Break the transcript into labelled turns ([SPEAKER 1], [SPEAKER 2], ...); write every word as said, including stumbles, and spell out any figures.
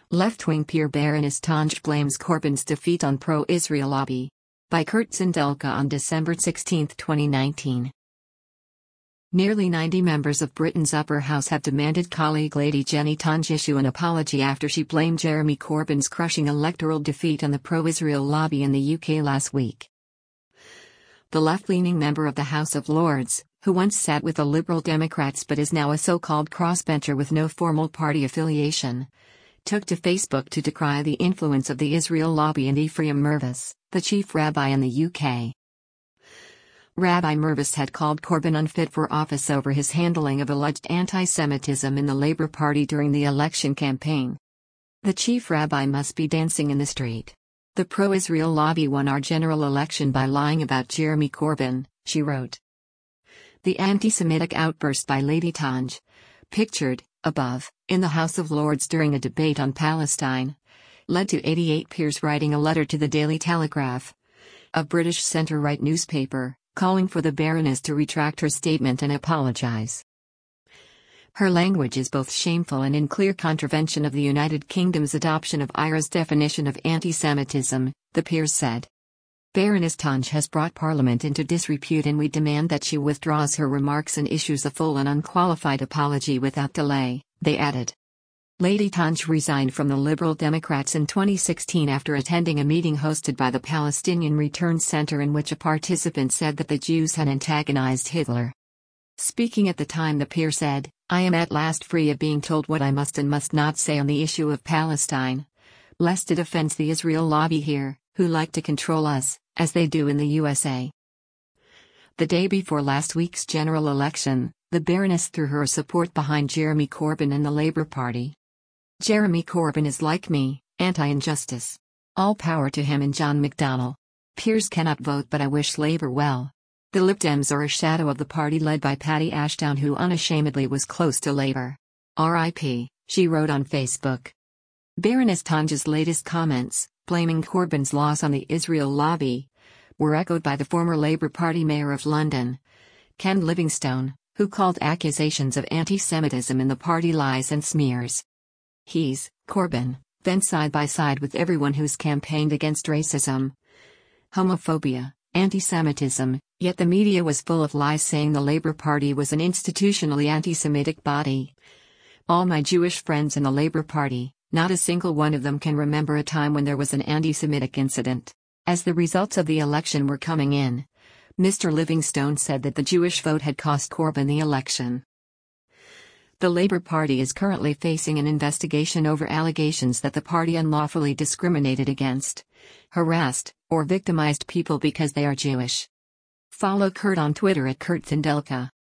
[SPEAKER 1] Left-wing peer Baroness Tanj blames Corbyn's defeat on pro-Israel lobby. By Kurt Zindelka on December sixteenth, twenty nineteen. Nearly ninety members of Britain's upper house have demanded colleague Lady Jenny Tanj issue an apology after she blamed Jeremy Corbyn's crushing electoral defeat on the pro-Israel lobby in the U K last week. The left-leaning member of the House of Lords, who once sat with the Liberal Democrats but is now a so-called crossbencher with no formal party affiliation, took to Facebook to decry the influence of the Israel lobby and Ephraim Mirvis, the chief rabbi in the U K. Rabbi Mirvis had called Corbyn unfit for office over his handling of alleged anti-Semitism in the Labour Party during the election campaign. The chief rabbi must be dancing in the street. The pro-Israel lobby won our general election by lying about Jeremy Corbyn, she wrote. The anti-Semitic outburst by Lady Tanj, pictured, above, in the House of Lords during a debate on Palestine, led to eighty-eight peers writing a letter to the Daily Telegraph, a British centre-right newspaper, calling for the Baroness to retract her statement and apologise. Her language is both shameful and in clear contravention of the United Kingdom's adoption of I R A's definition of anti-Semitism, the peers said. Baroness Tanj has brought Parliament into disrepute and we demand that she withdraws her remarks and issues a full and unqualified apology without delay, they added. Lady Tanj resigned from the Liberal Democrats in twenty sixteen after attending a meeting hosted by the Palestinian Return Center in which a participant said that the Jews had antagonized Hitler. Speaking at the time, the peer said, "I am at last free of being told what I must and must not say on the issue of Palestine, lest it offends the Israel lobby here, who like to control us, as they do in the U S A." The day before last week's general election, the Baroness threw her support behind Jeremy Corbyn and the Labour Party. Jeremy Corbyn is like me, anti-injustice. All power to him and John McDonnell. Peers cannot vote, but I wish Labour well. The Lib Dems are a shadow of the party led by Paddy Ashdown, who unashamedly was close to Labour. R I P, she wrote on Facebook. Baroness Tanj's latest comments, blaming Corbyn's loss on the Israel lobby, were echoed by the former Labour Party mayor of London, Ken Livingstone, who called accusations of anti-Semitism in the party lies and smears. He's, Corbyn, been side by side with everyone who's campaigned against racism, homophobia, anti-Semitism, yet the media was full of lies saying the Labour Party was an institutionally anti-Semitic body. All my Jewish friends in the Labour Party, not a single one of them can remember a time when there was an anti-Semitic incident. As the results of the election were coming in, Mister Livingstone said that the Jewish vote had cost Corbyn the election. The Labour Party is currently facing an investigation over allegations that the party unlawfully discriminated against, harassed, or victimized people because they are Jewish. Follow Kurt on Twitter at Kurt Zindelka.